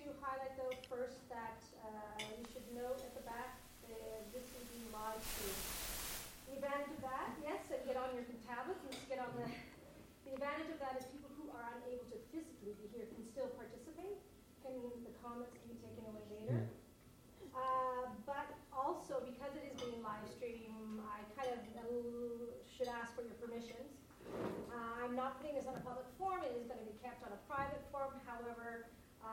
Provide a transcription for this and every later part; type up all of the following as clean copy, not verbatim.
highlight, though, first that you should note at the back this is being live streamed. The advantage of that, yes, and get on your tablets and just get on the advantage of that is people who are unable to physically be here can still participate. The comments can be taken away later. But also, because it is being live streamed, I kind of should ask for your permissions. I'm not putting this on a public forum. It is going to be kept on a private forum. However,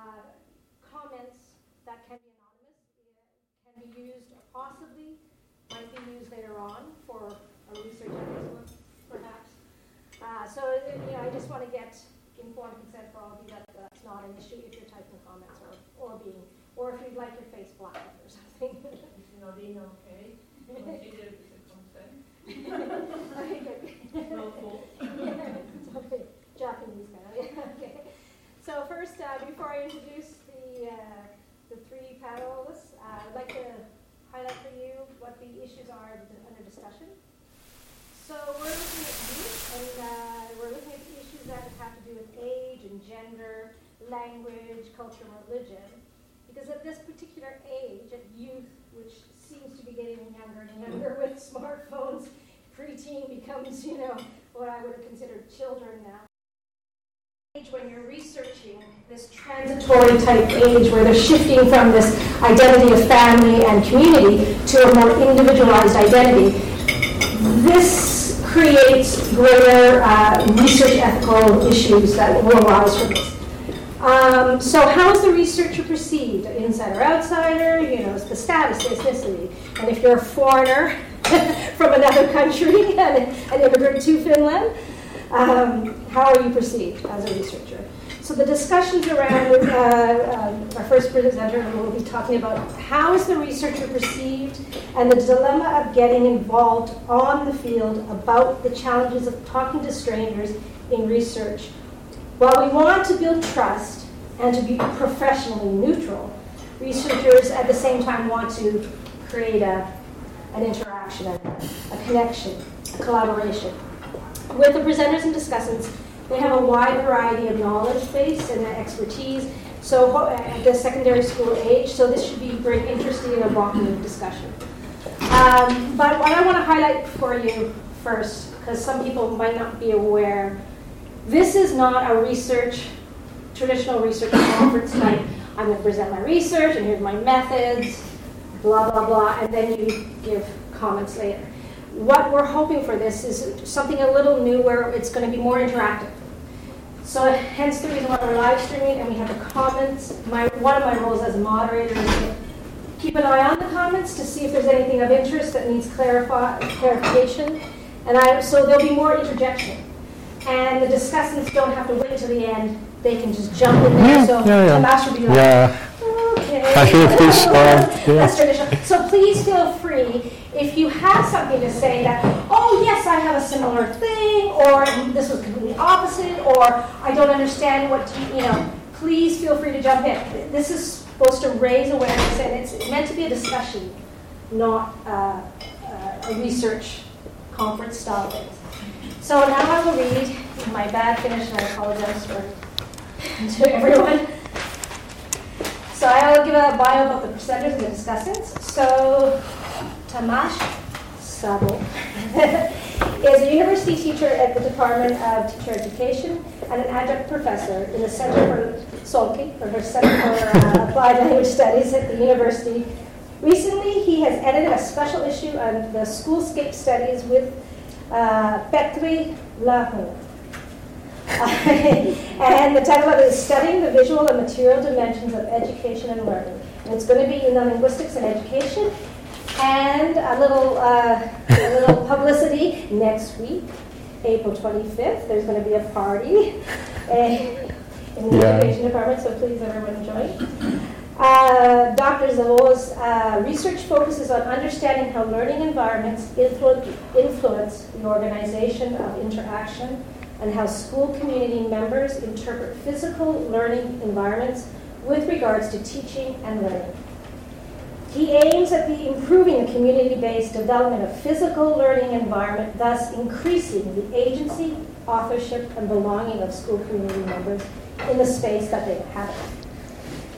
comments that can be anonymous can be used, possibly might be used later on for a research excellence, perhaps. So I just want to get informed consent for all of you that that's not an issue if you're typing comments or if you'd like your face blacked or something. Is Nadine okay? Consider it a consent. Okay, good. No fault. It's okay. Japanese kind of. Yeah, okay. So first, before I introduce the three panelists, I'd like to highlight for you what the issues are under discussion. So we're looking at youth, and we're looking at the issues that have to do with age and gender, language, culture, and religion. Because at this particular age, at youth, which seems to be getting younger and younger with smartphones, preteen becomes, what I would have considered children now. When you're researching this transitory type age where they're shifting from this identity of family and community to a more individualized identity, this creates greater research ethical issues that will arise from this. So how is the researcher perceived? Insider, outsider, it's the status, the ethnicity. And if you're a foreigner from another country and an immigrant to Finland, how are you perceived as a researcher? So the discussions around our first presenter will be talking about how is the researcher perceived and the dilemma of getting involved on the field about the challenges of talking to strangers in research. While we want to build trust and to be professionally neutral, researchers at the same time want to create an interaction, a connection, a collaboration. With the presenters and discussants, they have a wide variety of knowledge base and expertise, so at the secondary school age, so this should be very interesting and evocative discussion. But what I want to highlight for you first, because some people might not be aware, this is not a traditional research conference type. I'm going to present my research, and here's my methods, blah, blah, blah, and then you give comments later. What we're hoping for this is something a little new where it's going to be more interactive. So hence the reason why we're live streaming and we have the comments. One of my roles as a moderator is to keep an eye on the comments to see if there's anything of interest that needs clarification. So there'll be more interjection. And the discussants don't have to wait until the end. They can just jump in there. So Tomas will be like, okay. I hear this. That's traditional. So please feel free. If you have something to say that, oh yes, I have a similar thing, or this was completely opposite, or I don't understand please feel free to jump in. This is supposed to raise awareness, and it's meant to be a discussion, not a research conference style thing. So now I will read my bad Finnish, and I apologize to everyone. So I will give a bio about the presenters and the discussants. So Tomas Sabo is a university teacher at the Department of Teacher Education and an adjunct professor in the Center for SOLKI, or Center for Applied Language Studies at the university. Recently, he has edited a special issue on the Schoolscape Studies with Petri Lahu. And the title of it is Studying the Visual and Material Dimensions of Education and Learning. And it's going to be in the Linguistics and Education. And a little publicity next week, April 25th. There's going to be a party in the Education Department, so please everyone join. Dr. Zavo's research focuses on understanding how learning environments influence the organization of interaction and how school community members interpret physical learning environments with regards to teaching and learning. He aims at improving the community-based development of physical learning environment, thus increasing the agency, authorship, and belonging of school community members in the space that they inhabit.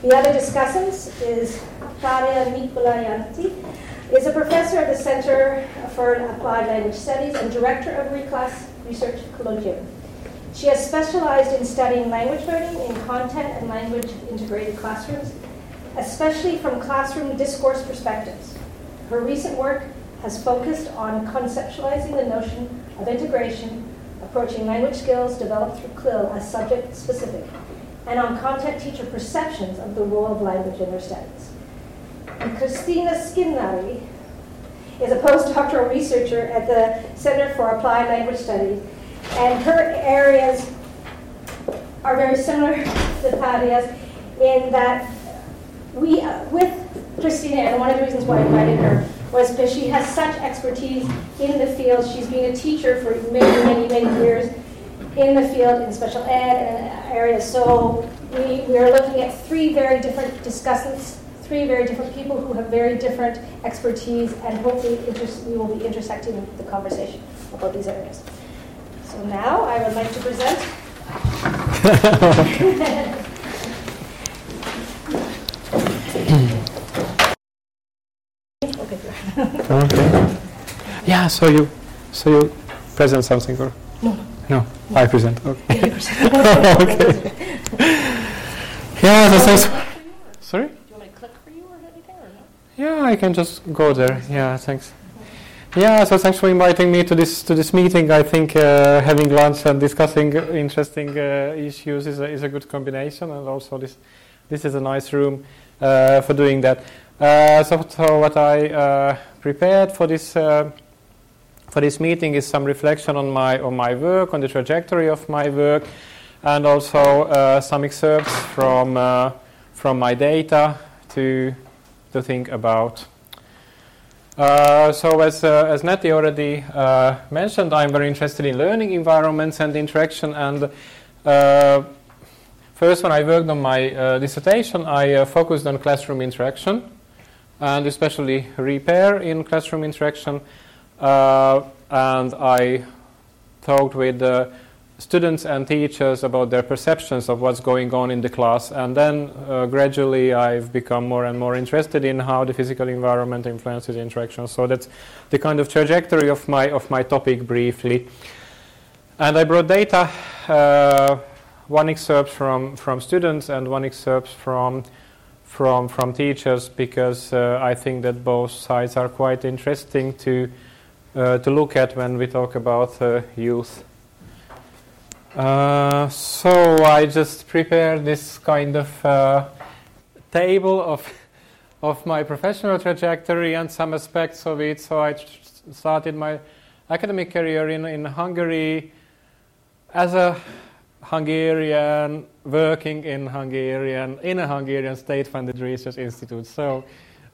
The other discussants is Claudia Nikolayanti, is a professor at the Center for Applied Language Studies and director of Reclass Research Colloquium. She has specialized in studying language learning in content and language integrated classrooms, especially from classroom discourse perspectives. Her recent work has focused on conceptualizing the notion of integration, approaching language skills developed through CLIL as subject-specific, and on content teacher perceptions of the role of language in their studies. And Christina Skinnari is a postdoctoral researcher at the Center for Applied Language Studies, and her areas are very similar to Claudia's in that we, with Christina, and one of the reasons why I invited her was because she has such expertise in the field. She's been a teacher for many years in the field in special ed and areas. So we are looking at three very different discussants, three very different people who have very different expertise, and hopefully we will be intersecting the conversation about these areas. So now I would like to present. Okay. Yeah. So you present something or no? I present. Okay. Yeah, you present. Okay. Yeah. That's nice. Sorry. Do you want me to click for you or anything, or no? Yeah, I can just go there. Yeah. Thanks. Yeah. So thanks for inviting me to this meeting. I think having lunch and discussing interesting issues is a good combination, and also this is a nice room for doing that. So what I prepared for this meeting is some reflection on my work, on the trajectory of my work, and also some excerpts from my data to think about. So as Nettie already mentioned, I'm very interested in learning environments and interaction. And first, when I worked on my dissertation, I focused on classroom interaction, and especially repair in classroom interaction. And I talked with students and teachers about their perceptions of what's going on in the class. And then gradually I've become more and more interested in how the physical environment influences interaction. So that's the kind of trajectory of my topic briefly. And I brought data, one excerpt from students and one excerpt from teachers, because I think that both sides are quite interesting to look at when we talk about youth. So I just prepared this kind of table of my professional trajectory and some aspects of it. So I started my academic career in Hungary as a Hungarian, working in a Hungarian state-funded research institute. So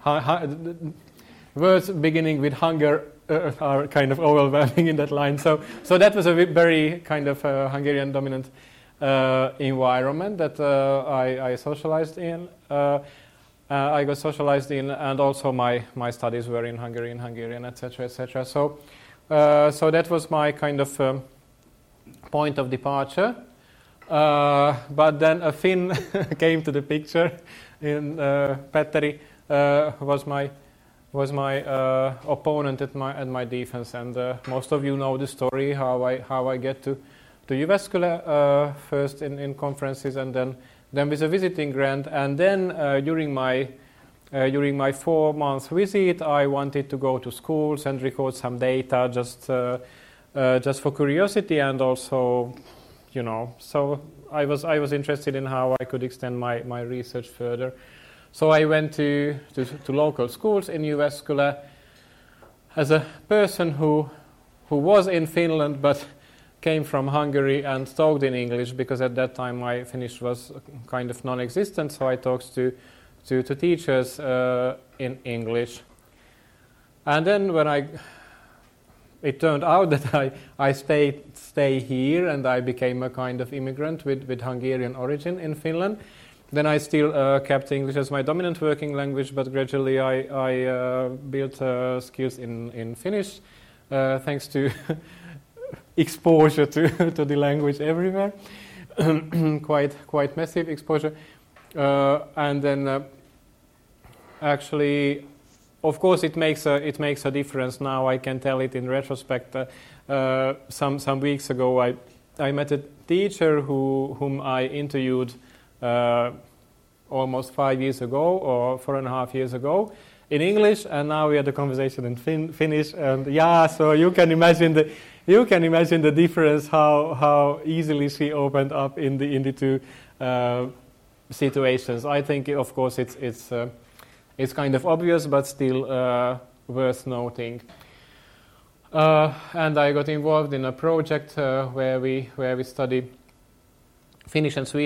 words beginning with hunger are kind of overwhelming in that line. So that was a very kind of Hungarian dominant environment that I socialized in. I got socialized in, and also my studies were in Hungary, in Hungarian, etc., etc. So that was my kind of point of departure. But then a Finn came to the picture. In Petteri was my opponent at my defense, and most of you know the story how I get to Jyväskylä first in conferences, and then with a visiting grant, and then during my 4-month visit, I wanted to go to schools and record some data just for curiosity, and also, so I was interested in how I could extend my research further. So I went to local schools in Jyväskylä as a person who was in Finland but came from Hungary and talked in English, because at that time my Finnish was kind of non-existent. So I talked to teachers in English. And then when it turned out that I stay here, and I became a kind of immigrant with Hungarian origin in Finland. Then I still kept English as my dominant working language, but gradually I built skills in Finnish, thanks to exposure to the language everywhere, quite massive exposure. And then actually, of course, it makes a difference now. I can tell it in retrospect. Some weeks ago, I met a teacher whom I interviewed almost 5 years ago or 4.5 years ago in English, and now we had a conversation in Finnish. And so you can imagine the difference how easily she opened up in the two situations. I think, of course, it's kind of obvious, but still worth noting. And I got involved in a project where we study Finnish and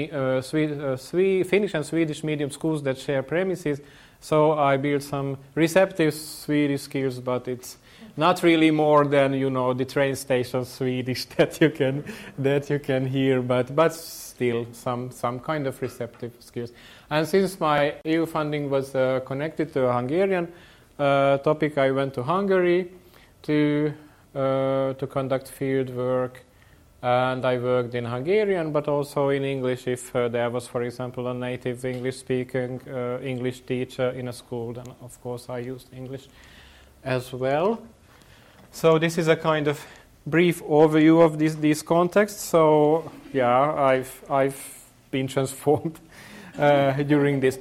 Swedish medium schools that share premises. So I built some receptive Swedish skills, but it's not really more than the train station Swedish that you can hear, but still some kind of receptive skills. And since my EU funding was connected to a Hungarian topic, I went to Hungary to conduct field work, and I worked in Hungarian, but also in English if there was, for example, a native English-speaking English teacher in a school. Then, of course, I used English as well. So this is a kind of brief overview of these contexts. So I've been transformed during this.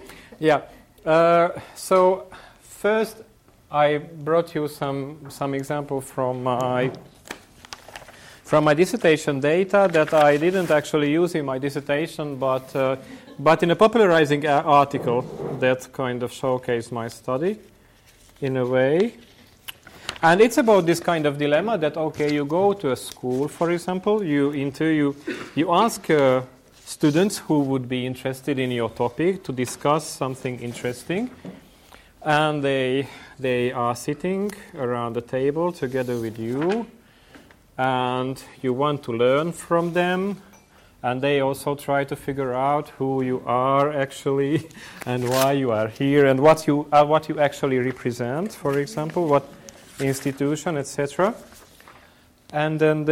So first, I brought you some example from my dissertation data that I didn't actually use in my dissertation, but in a popularizing article that kind of showcased my study in a way. And it's about this kind of dilemma that, okay, you go to a school, for example, you ask students who would be interested in your topic to discuss something interesting, and they are sitting around the table together with you, and you want to learn from them, and they also try to figure out who you are actually and why you are here and what you actually represent, for example, what institution, etc. And then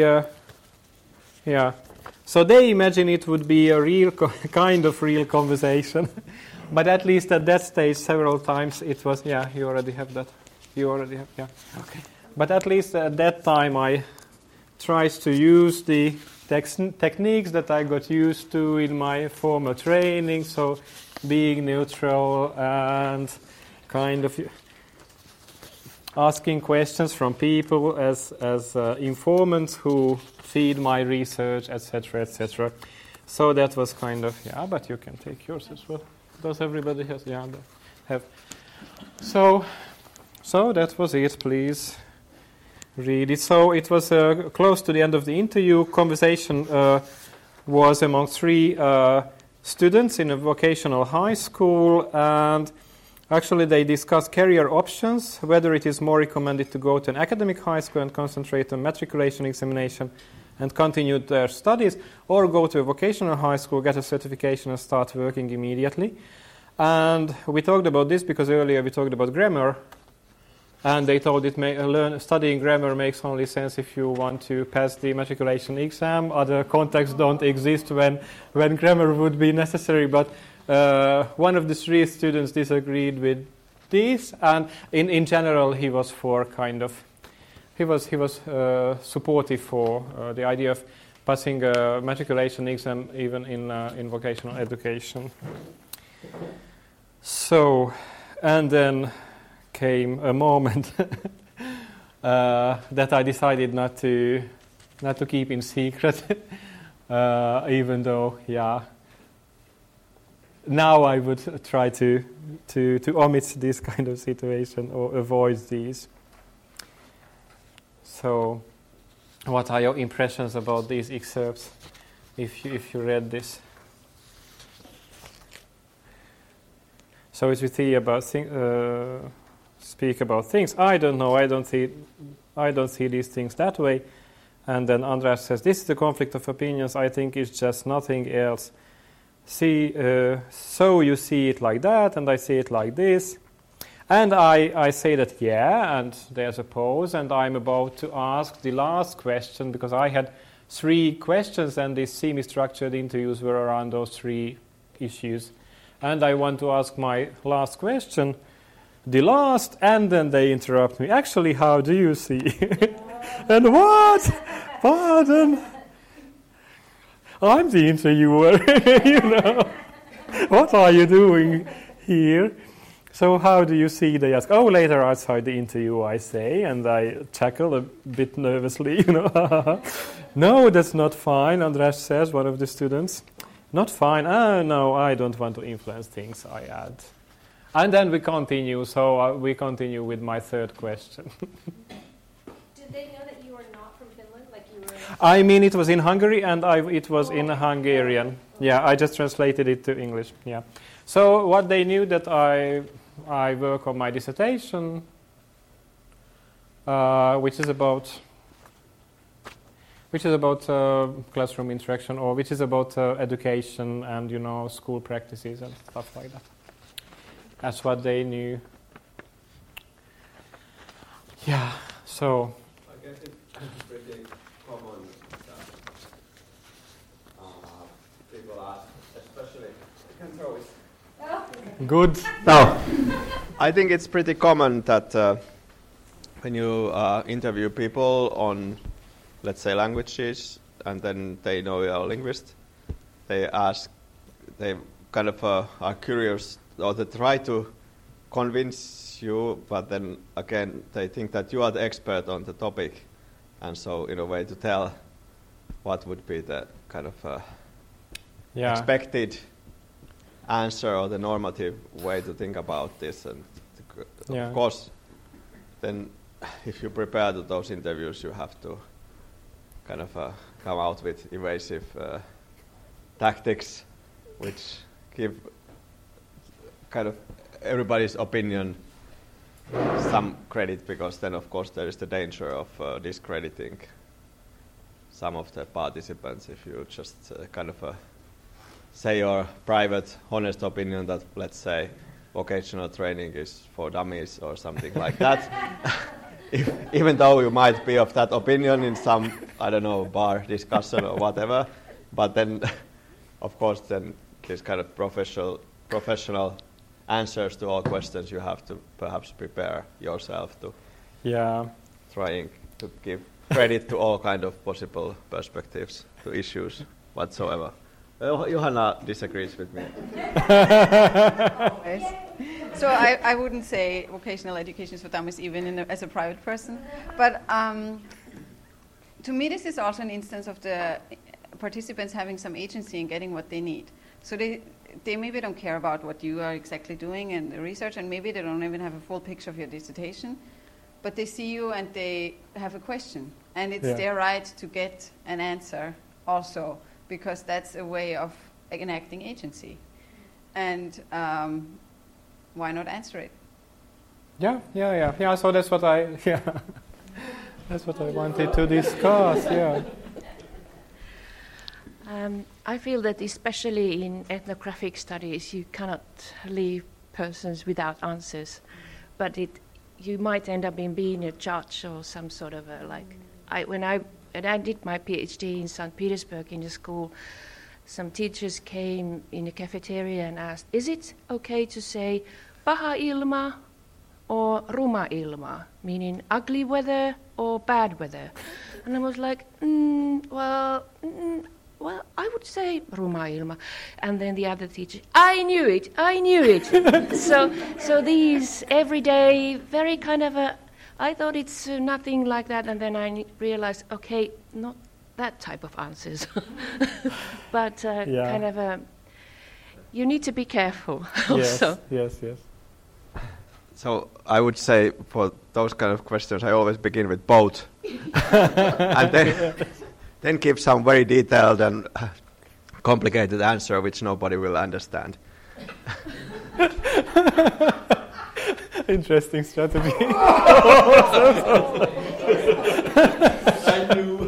so they imagine it would be a real kind of real conversation. But at least at that stage, several times it was, you already have that. Okay. But at least at that time, I tried to use the techniques that I got used to in my formal training, so being neutral and kind of asking questions from people as informants who feed my research, etc., etc. So that was kind of, but you can take yours as well. Does everybody have? Have. So that was it. Please read it. So it was close to the end of the interview. Conversation was among 3 students in a vocational high school, and actually they discussed career options, whether it is more recommended to go to an academic high school and concentrate on matriculation examination and continue their studies, or go to a vocational high school, get a certification and start working immediately. And we talked about this because earlier we talked about grammar, and they told studying grammar makes only sense if you want to pass the matriculation exam. Other contexts don't exist when grammar would be necessary, but one of the 3 students disagreed with this, and in general he was for kind of he was supportive for the idea of passing a matriculation exam even in vocational education. So, and then came a moment that I decided not to keep in secret, even though now I would try to omit this kind of situation or avoid these. So, what are your impressions about these excerpts, if you read this? So as we see about speak about things, I don't know, I don't see these things that way. And then András says, this is the conflict of opinions. I think it's just nothing else. So you see it like that, and I see it like this. And I say that, and there's a pause, and I'm about to ask the last question, because I had 3 questions, and these semi-structured interviews were around those 3 issues. And I want to ask my last question. The last, and then they interrupt me. Actually, how do you see? And what? Pardon? I'm the interviewer, you know. What are you doing here? So how do you see? They ask. Oh, later outside the interview, I say, and I chuckle a bit nervously, you know. No, that's not fine, András says, one of the students. Not fine. Oh, no, I don't want to influence things, I add. And then we continue. So we continue with my third question. Did they know that you were not from Finland? Like you were? I mean, it was in Hungary, and it was in Hungarian. Yeah, I just translated it to English. Yeah. So what they knew that I work on my dissertation, which is about classroom interaction, or which is about education and school practices and stuff like that. That's what they knew. Yeah. So. I guess it's pretty common that people ask, especially. I can throw it. Good. No. I think it's pretty common that when you interview people on, let's say, languages, and then they know you're a linguist, they kind of are curious, or they try to convince you, but then again they think that you are the expert on the topic, and so in a way to tell what would be the kind of expected answer or the normative way to think about this. And of course, then if you prepare to those interviews, you have to kind of come out with evasive tactics, which give kind of everybody's opinion some credit, because then of course there is the danger of discrediting some of the participants if you just kind of say your private honest opinion that, let's say, vocational training is for dummies or something like that. Even though you might be of that opinion in some, I don't know, bar discussion or whatever, but then of course then this kind of professional answers to all questions you have to perhaps prepare yourself to trying to give credit to all kind of possible perspectives to issues whatsoever. Johanna disagrees with me. So I wouldn't say vocational education is for dummies even as a private person, but to me this is also an instance of the participants having some agency in getting what they need. So they maybe don't care about what you are exactly doing in the research, and maybe they don't even have a full picture of your dissertation, but they see you and they have a question, and it's their right to get an answer also, because that's a way of enacting agency. And why not answer it? Yeah. So that's what that's what I wanted to discuss. Yeah. I feel that especially in ethnographic studies, you cannot leave persons without answers, but you might end up in being a judge or some sort of when I did my PhD in St. Petersburg in the school, some teachers came in the cafeteria and asked, is it okay to say paha ilma or ruma ilma, meaning ugly weather or bad weather? And I was like, well, I would say ruma ilma. And then the other teacher, I knew it. So these everyday, very kind of I thought it's nothing like that, and then I realized, okay, not that type of answers, but kind of you need to be careful also. Yes. So I would say for those kind of questions, I always begin with both, and then give some very detailed and complicated answer which nobody will understand. Interesting strategy. I knew.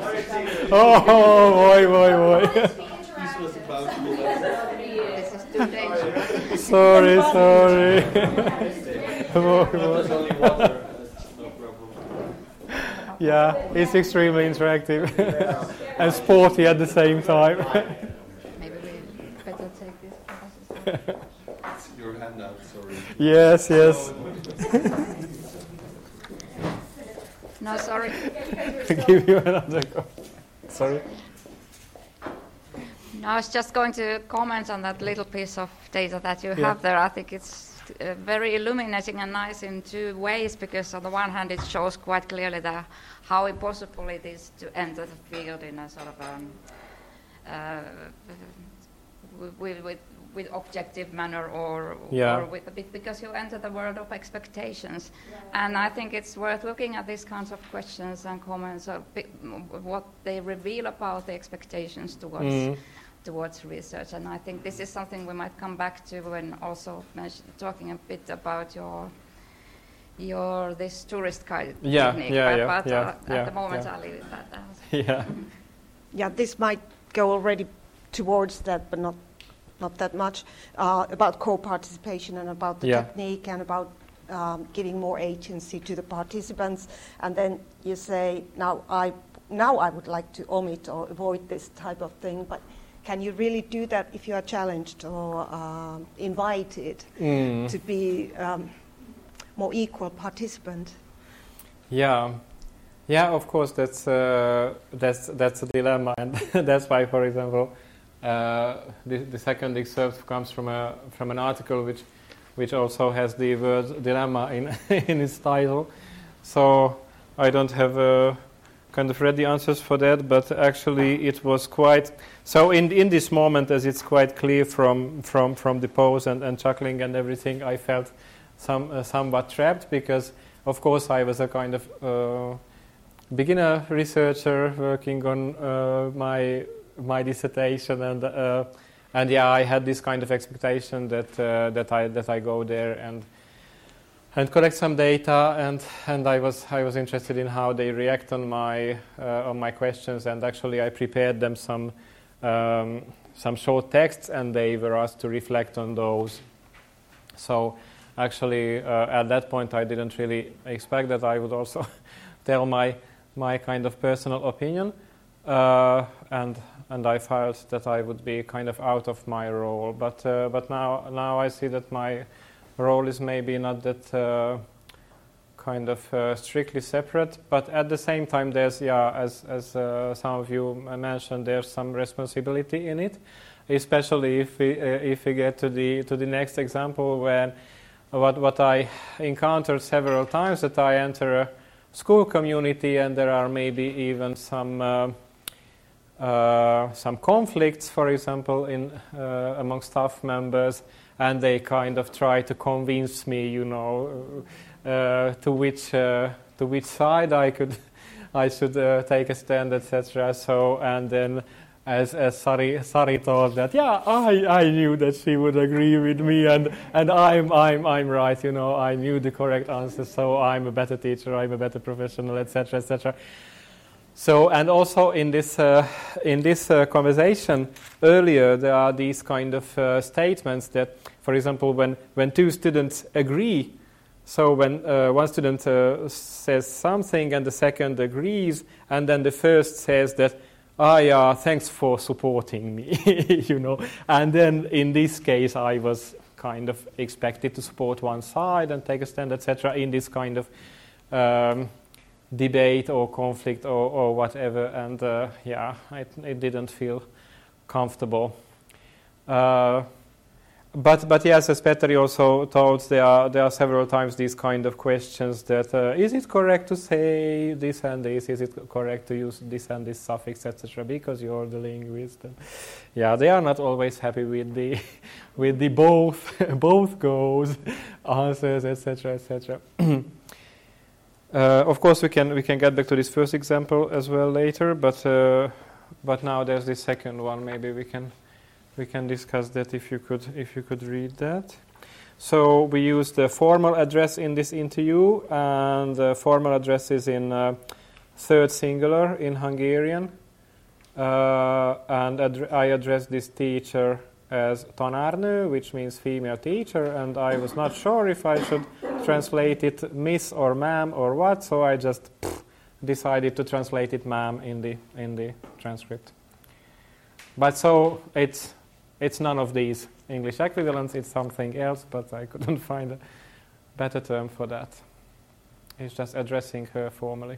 Oh, boy. This was about to be This is too dangerous. Sorry. There's only water. No problem. Yeah, it's extremely interactive and sporty at the same time. Maybe we better take this. It's your handout, sorry. Yes, yes. No, sorry. Give you another go. Sorry. No, I was just going to comment on that little piece of data that you have there. I think it's very illuminating and nice in two ways, because on the one hand it shows quite clearly how impossible it is to enter the field in a sort of with objective manner or with a bit, because you enter the world of expectations. And I think it's worth looking at these kinds of questions and comments of what they reveal about the expectations towards research. And I think this is something we might come back to when also talking a bit about your this tourist guide technique. But at the moment I'll leave it at that. Yeah, this might go already towards that, but not that much, about co-participation and about the technique and about giving more agency to the participants. And then you say, now I would like to omit or avoid this type of thing, but can you really do that if you are challenged or invited to be more equal participant? Yeah, of course, that's a dilemma, and that's why, for example, the second excerpt comes from an article which also has the word dilemma in its title. So I don't have kind of ready answers for that, but actually it was quite so in this moment, as it's quite clear from the pose and chuckling and everything, I felt somewhat trapped, because of course I was a kind of beginner researcher working on my dissertation, and I had this kind of expectation that I go there and collect some data, and I was interested in how they react on my questions, and actually I prepared them some short texts, and they were asked to reflect on those. So actually at that point I didn't really expect that I would also tell my kind of personal opinion, and I felt that I would be kind of out of my role. But now I see that my role is maybe not that kind of strictly separate. But at the same time, there's as some of you mentioned, there's some responsibility in it, especially if we get to the next example, when what I encountered several times, that I enter a school community and there are maybe even some conflicts, for example, among staff members, and they kind of try to convince me, to which side I should take a stand, etc. So, and then as Sari thought that, I knew that she would agree with me, and I'm right, I knew the correct answer, so I'm a better teacher, I'm a better professional, etc., etc. So, and also in this conversation earlier, there are these kind of statements that, for example, when two students agree, so when one student says something and the second agrees, and then the first says that, thanks for supporting me, and then in this case I was kind of expected to support one side and take a stand, etc., in this kind of debate or conflict or whatever, and it didn't feel comfortable. But yes, as Petteri also told, there are several times these kind of questions that is it correct to say this and this? Is it correct to use this and this suffix, etc.? Because you're the linguist. And they are not always happy with the both goes answers, etc., etc. Of course, we can get back to this first example as well later, but now there's this second one. Maybe we can discuss that if you could read that. So we use the formal address in this interview, and the formal address is in third singular in Hungarian, and I addressed this teacher as tanárnő, which means female teacher, and I was not sure if I should translate it miss or ma'am or what, so I just decided to translate it ma'am in the transcript. But so it's it's none of these English equivalents, it's something else, but I couldn't find a better term for that. It's just addressing her formally.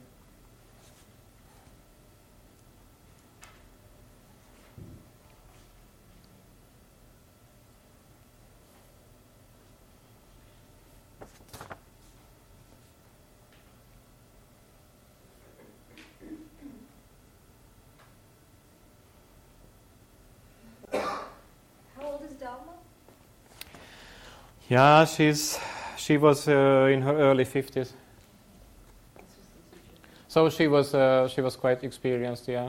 Yeah, she was in her early 50s. So she was quite experienced, yeah.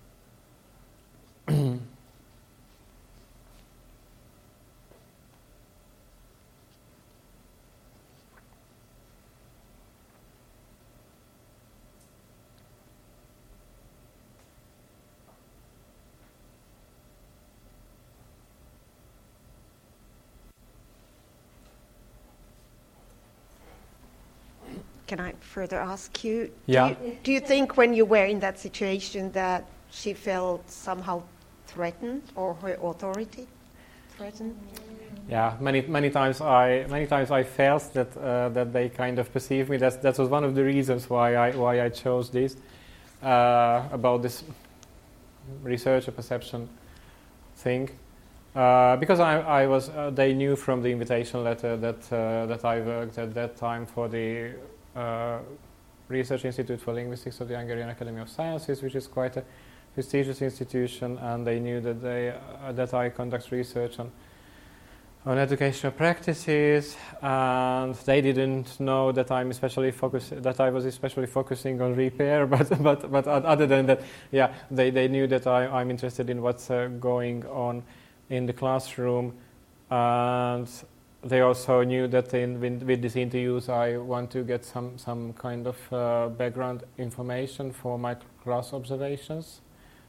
Can I further ask you? Yeah. Do you think when you were in that situation that she felt somehow threatened, or her authority threatened? Yeah, many times I felt that they kind of perceived me. That was one of the reasons why I chose this about this researcher perception thing. Because I was, they knew from the invitation letter that I worked at that time for the Research Institute for Linguistics of the Hungarian Academy of Sciences, which is quite a prestigious institution, and they knew that I conduct research on educational practices, and they didn't know that I was especially focusing on repair, but other than that, yeah, they knew that I'm interested in what's going on in the classroom, and they also knew that with these interviews I want to get some kind of background information for my class observations.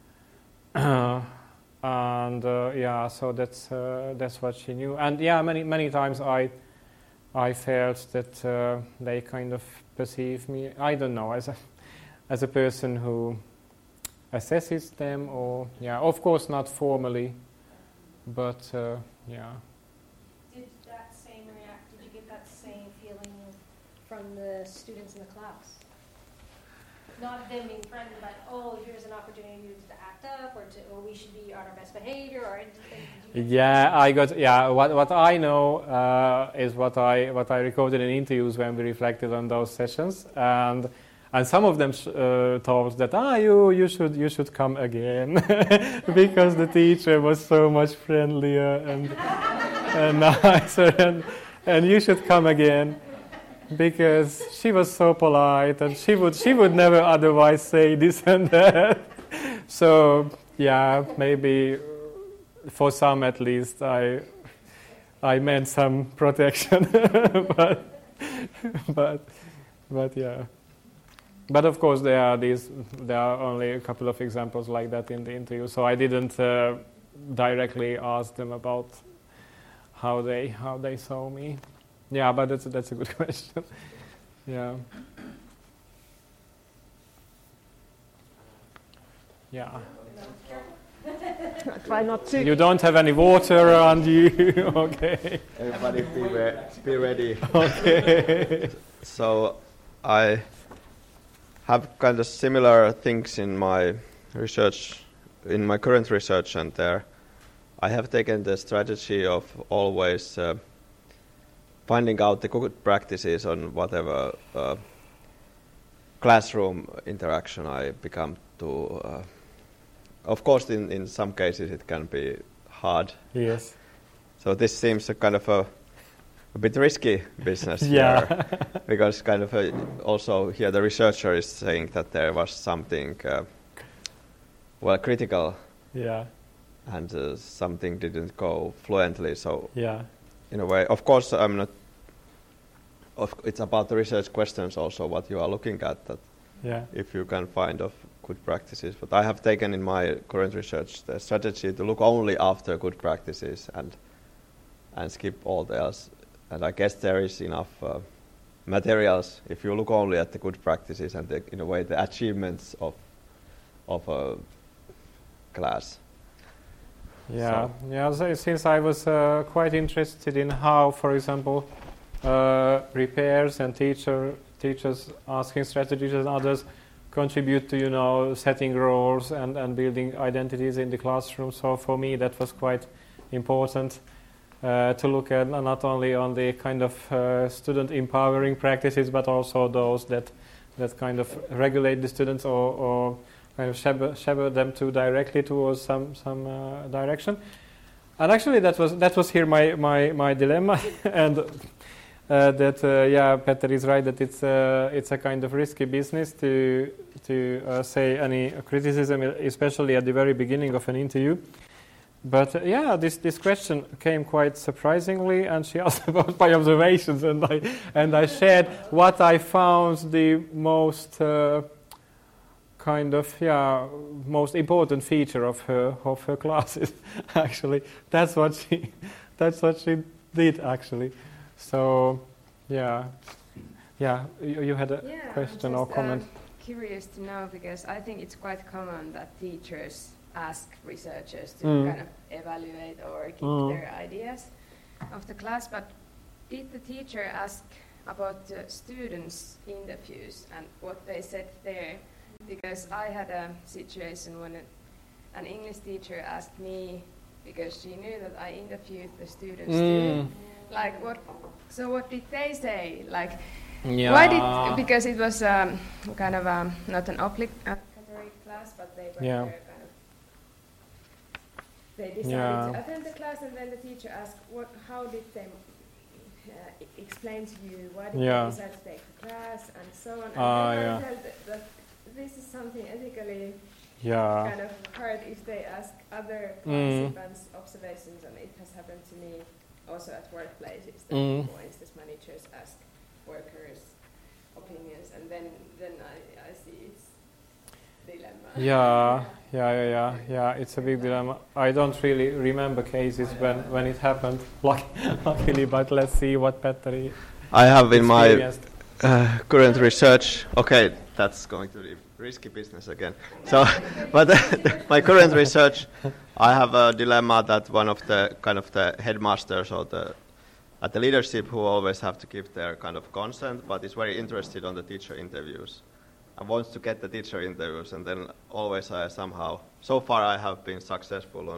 And yeah, so that's what she knew. And yeah, many times I felt that they kind of perceive me, I don't know, as a person who assesses them, or yeah, of course not formally, but yeah. Did you get that same feeling from the students in the class? Not them being threatened, but here's an opportunity to act up, or we should be on our best behavior, or anything. Yeah, I got. Yeah, what I know is what I recorded in interviews when we reflected on those sessions, and some of them thought that you should come again because the teacher was so much friendlier and nicer, and you should come again because she was so polite, and she would never otherwise say this and that. So yeah, maybe for some at least I meant some protection, but yeah. But of course there are only a couple of examples like that in the interview, so I didn't directly ask them about how they saw me. Yeah, but that's a good question. Yeah. Yeah. Try not to. You don't have any water around you. Okay. Everybody be ready. Okay. So I have kind of similar things in my research, in my current research, and there I have taken the strategy of always finding out the good practices on whatever classroom interaction I become to. Of course, in some cases it can be hard. Yes. So this seems a kind of a bit risky business yeah. here, because kind of also here the researcher is saying that there was something critical. Yeah. And something didn't go fluently. So yeah. In a way, of course, I'm not. It's about the research questions also what you are looking at. That yeah. If you can find of good practices, but I have taken in my current research the strategy to look only after good practices and skip all the else. And I guess there is enough materials if you look only at the good practices and in a way the achievements of a class. Yeah, so since I was quite interested in how, for example, repairs and teachers asking strategies and others contribute to setting roles and building identities in the classroom. So for me that was quite important to look at not only on the kind of student empowering practices, but also those that kind of regulate the students or kind of shepherd them directly towards some direction. And actually that was here my dilemma, and that Petter is right that it's a kind of risky business to say any criticism, especially at the very beginning of an interview. But this question came quite surprisingly, and she asked about my observations, and I shared what I found the most most important feature of her classes. Actually, that's what she did actually. So you had a question or comment. Curious to know, because I think it's quite common that teachers ask researchers to kind of evaluate or give their ideas of the class, but did the teacher ask about the students' interviews and what they said there? Because I had a situation when an English teacher asked me, because she knew that I interviewed the students too, like what did they say? Like, why because it was kind of not an obligatory class, but they were there kind of, they decided to attend the class, and then the teacher asked, how did they explain to you, why did they decide to take the class, and so on. And then I felt that this is something ethically kind of hard if they ask other participants observations, and it has happened to me also at workplaces that, for instance, managers ask workers' opinions, and then I see it's dilemma. Yeah, it's a big dilemma. I don't really remember cases when it happened, luckily, but let's see what Petteri I have in my current research, okay, that's going to be risky business again. So, but my current research, I have a dilemma that one of the kind of the headmasters or at the leadership who always have to give their kind of consent, but is very interested on the teacher interviews and wants to get the teacher interviews, and then always I somehow, so far I have been successful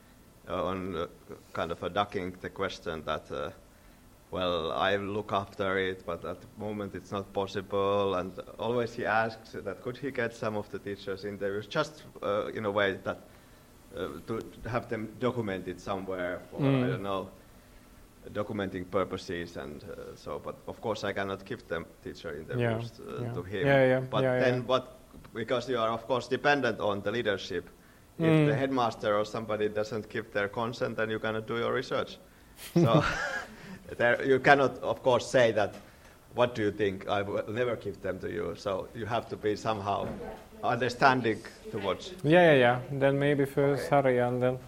on kind of ducking the question that. Well, I look after it, but at the moment it's not possible. And always he asks that could he get some of the teachers' interviews, just in a way that to have them documented somewhere for, I don't know, documenting purposes and so. But of course I cannot give them teacher interviews to him. Then because you are of course dependent on the leadership. If the headmaster or somebody doesn't give their consent, then you cannot do your research. So. There, you cannot, of course, say that, what do you think, I will never give them to you. So you have to be somehow understanding towards. Then maybe first Harry and then.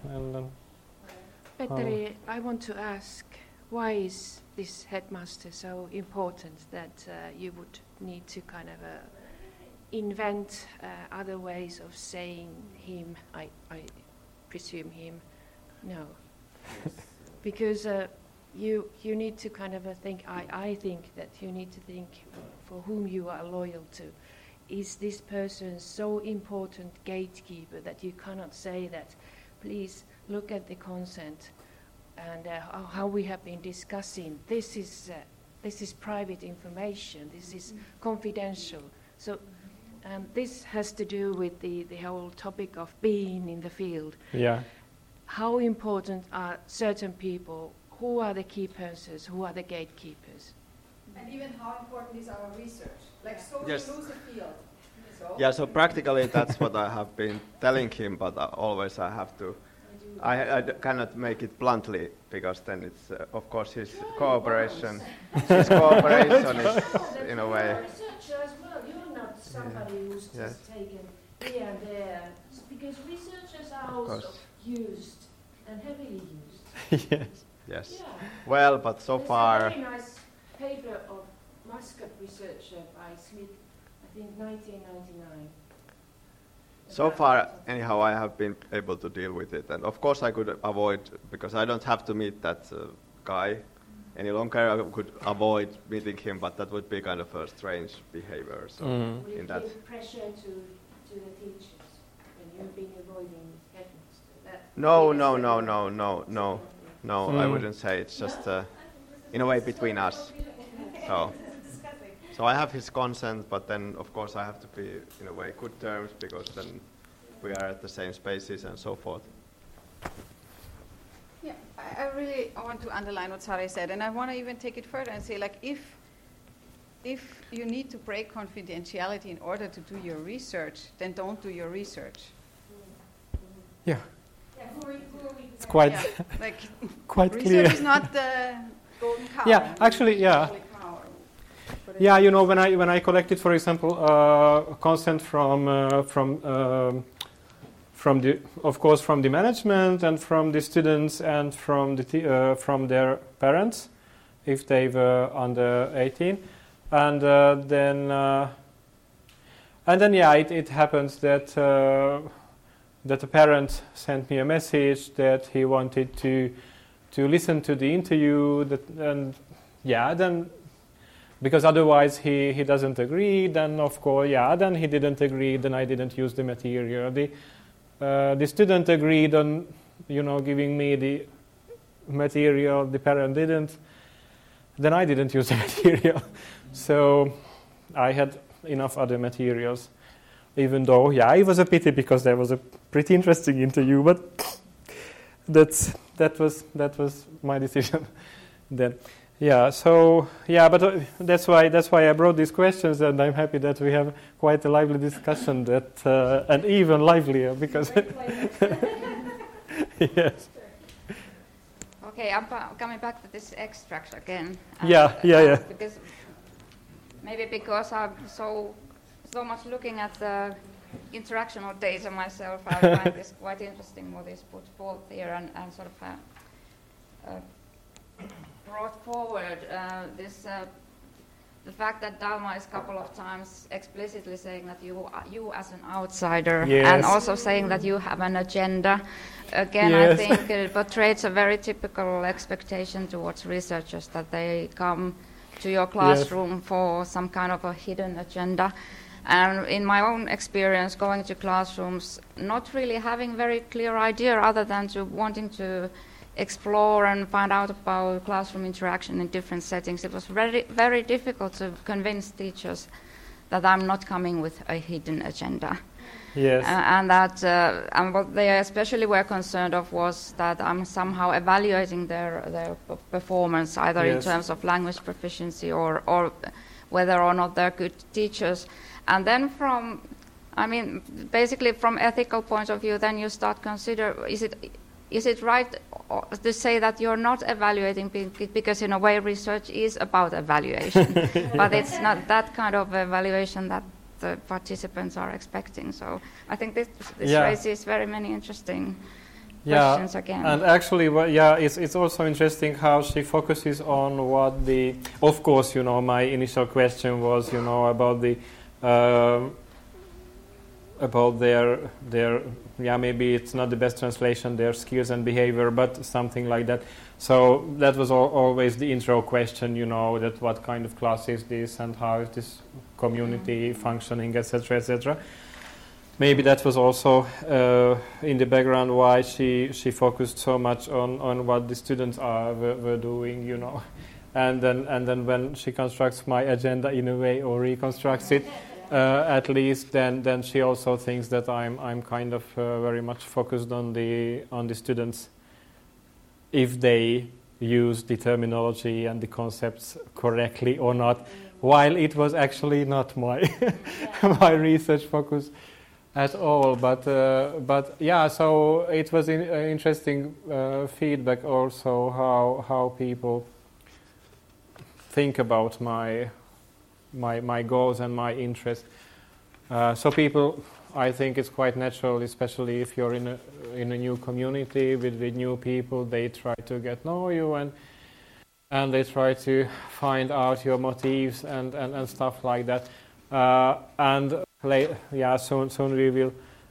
Petteri, I want to ask, why is this headmaster so important that you would need to kind of invent other ways of saying him, I presume him, no. Because you need to kind of think, I think that you need to think for whom you are loyal to. Is this person so important gatekeeper that you cannot say that, please look at the consent and how we have been discussing, this is private information, this is confidential. So this has to do with the whole topic of being in the field. How important are certain people? Who are the key persons? Who are the gatekeepers? And even how important is our research? Like, so we lose the field. So practically that's what I have been telling him, but always I have to. I cannot make it bluntly, because then it's, of course, his cooperation. His cooperation is, in a way. Researcher as well. You're not somebody who's just taken here and there, because researchers are also used and heavily used. Yes. Well, but so far. There's a very nice paper of Muscat researcher by Smith, I think 1999. So far, anyhow, I have been able to deal with it. And of course I could avoid, because I don't have to meet that guy any longer, I could avoid meeting him, but that would be kind of a strange behavior. So Would in it that give pressure to the teachers when you've been avoiding headmaster? No, I wouldn't say. It's just in a way between us. So I have his consent, but then of course I have to be in a way good terms, because then we are at the same spaces and so forth. Yeah, I really want to underline what Sari said, and I want to even take it further and say, like, if you need to break confidentiality in order to do your research, then don't do your research. Yeah. Who are we? It's quite quite clear. Research is not the golden cow. Yeah, actually, yeah. Yeah, you know, when I collected, for example, consent from the, of course, from the management and from the students and from the from their parents, if they were under 18, and then yeah, it happens that that a parent sent me a message that he wanted to listen to the interview, and yeah, then. Because otherwise he doesn't agree, then of course, yeah, then he didn't agree, then I didn't use the material. The student agreed on, you know, giving me the material, the parent didn't, then I didn't use the material. So I had enough other materials, even though, yeah, it was a pity because there was a pretty interesting interview, but that was my decision then. Yeah, so yeah, but that's why I brought these questions, and I'm happy that we have quite a lively discussion, and even livelier because yes. Okay, I'm coming back to this extract again. Yeah. Because I'm so much looking at the interactional data myself, I find this quite interesting what is put forth here and sort of brought forward the fact that Dalma is a couple of times explicitly saying that you as an outsider, yes. and also saying that you have an agenda. Again, yes. I think it portrays a very typical expectation towards researchers that they come to your classroom yes. for some kind of a hidden agenda. And in my own experience, going to classrooms, not really having very clear idea other than to wanting to explore and find out about classroom interaction in different settings. It was very, very difficult to convince teachers that I'm not coming with a hidden agenda. Yes. And that, and what they especially were concerned of was that I'm somehow evaluating their performance, either yes. in terms of language proficiency or whether or not they're good teachers. And then basically from ethical point of view, then you start consider, is it right to say that you're not evaluating because in a way research is about evaluation, but it's not that kind of evaluation that the participants are expecting. So I think this raises very many interesting questions again. And actually, it's also interesting how she focuses on what of course, my initial question was, about the about their maybe it's not the best translation, their skills and behavior, but something like that. So that was always the intro question, that what kind of class is this and how is this community functioning, etc., etc. Maybe that was also in the background why she focused so much on what the students were doing, and then when she constructs my agenda in a way or reconstructs it. At least, then she also thinks that I'm kind of very much focused on the students, if they use the terminology and the concepts correctly or not. While it was actually not my my research focus at all, but yeah. So it was interesting feedback also how people think about my goals and my interest. So people, I think it's quite natural, especially if you're in a new community with new people, they try to get to know you and they try to find out your motives and stuff like that. Soon we will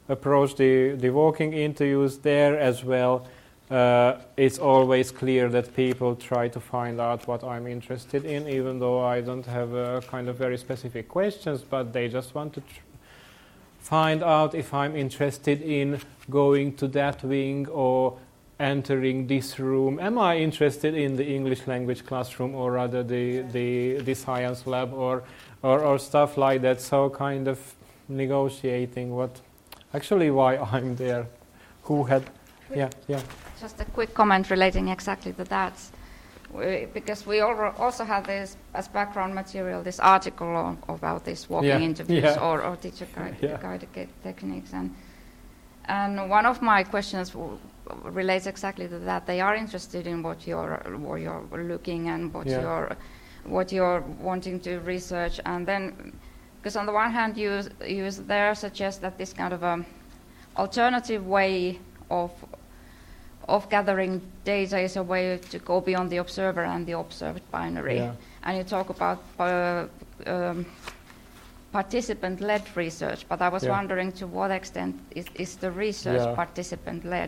approach the walking interviews there as well, it's always clear that people try to find out what I'm interested in, even though I don't have kind of very specific questions, but they just want to find out if I'm interested in going to that wing or entering this room. Am I interested in the English language classroom or rather the science lab or stuff like that? So kind of negotiating what actually why I'm there. Who had yeah. Just a quick comment relating exactly to that. Because we also have this as background material, this article about these walking interviews or teacher guided techniques. And one of my questions relates exactly to that. They are interested in what you're looking and what you're wanting to research. And then, because on the one hand, you there suggest that this kind of alternative way of gathering data is a way to go beyond the observer and the observed binary. Yeah. And you talk about participant-led research, but I was wondering to what extent is the research participant-led?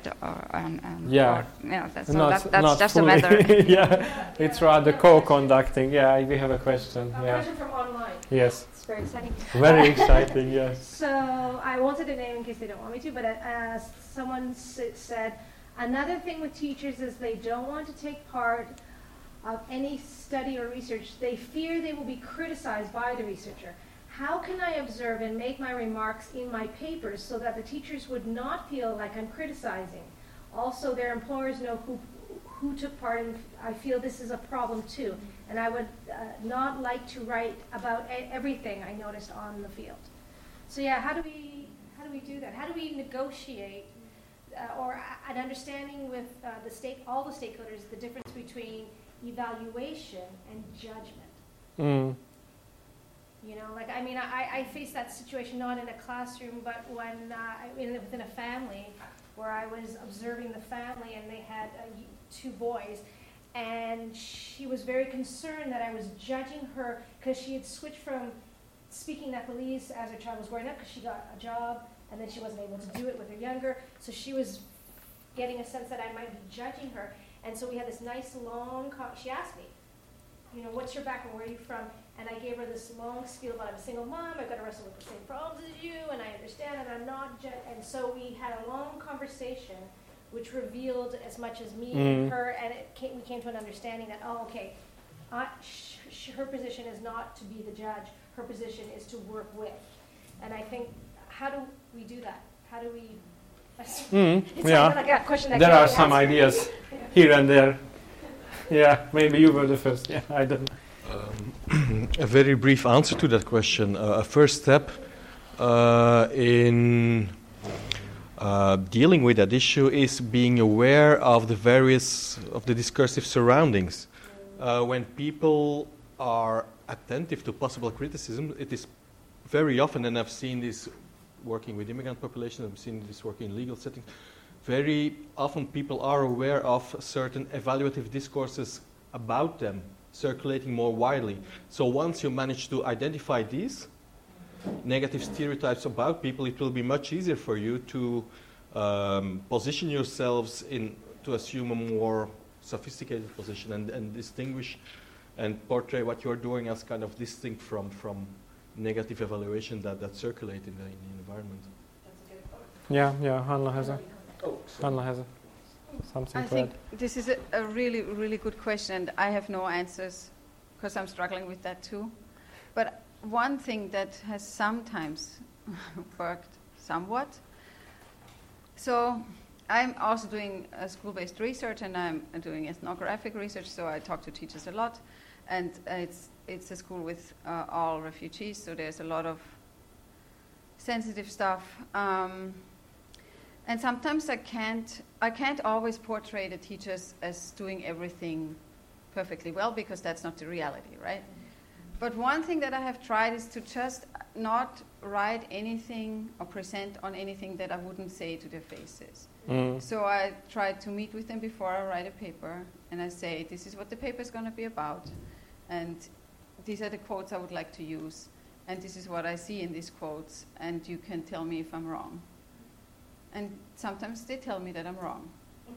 That's just fully. A matter. It's rather co-conducting. Yeah, we have a question. A question from online. Yes. It's very exciting. Very exciting, yes. So I wanted a name in case they don't want me to, but someone said, another thing with teachers is they don't want to take part of any study or research. They fear they will be criticized by the researcher. How can I observe and make my remarks in my papers so that the teachers would not feel like I'm criticizing? Also, their employers know who took part, and I feel this is a problem too. And I would not like to write about everything I noticed on the field. So yeah, how do we do that? How do we negotiate or an understanding with all the stakeholders, the difference between evaluation and judgment? Mm. You know, like, I mean, I faced that situation not in a classroom, but when within a family where I was observing the family and they had 2 boys, and she was very concerned that I was judging her because she had switched from speaking Nepalese as her child was growing up because she got a job and then she wasn't able to do it with her younger, so she was getting a sense that I might be judging her. And so we had this nice long she asked me, you know, what's your background, where are you from? And I gave her this long spiel about I'm a single mom, I've got to wrestle with the same problems as you, and I understand, and I'm not and so we had a long conversation which revealed as much as me and her, and we came to an understanding that, her position is not to be the judge, her position is to work with. And I think, how do we do that? How do we... Like a question that there are some ideas here and there. Yeah, maybe you were the first. Yeah, I don't know. A very brief answer to that question. A first step in dealing with that issue is being aware of the discursive surroundings. When people are attentive to possible criticism, it is very often, and I've seen this working with immigrant populations, I've seen this working in legal settings, very often people are aware of certain evaluative discourses about them circulating more widely. So once you manage to identify these negative stereotypes about people, it will be much easier for you to position yourselves to assume a more sophisticated position and distinguish and portray what you're doing as kind of distinct from negative evaluation that circulate in the environment. Yeah, Hanna has something I think this is a really, really good question, and I have no answers because I'm struggling with that too. But one thing that has sometimes worked somewhat, so I'm also doing school-based research, and I'm doing ethnographic research, so I talk to teachers a lot, and it's a school with all refugees, so there's a lot of sensitive stuff. And sometimes I can't always portray the teachers as doing everything perfectly well, because that's not the reality, right? But one thing that I have tried is to just not write anything or present on anything that I wouldn't say to their faces. So I try to meet with them before I write a paper, and I say, this is what the paper is going to be about, and these are the quotes I would like to use, and this is what I see in these quotes, and you can tell me if I'm wrong. And sometimes they tell me that I'm wrong.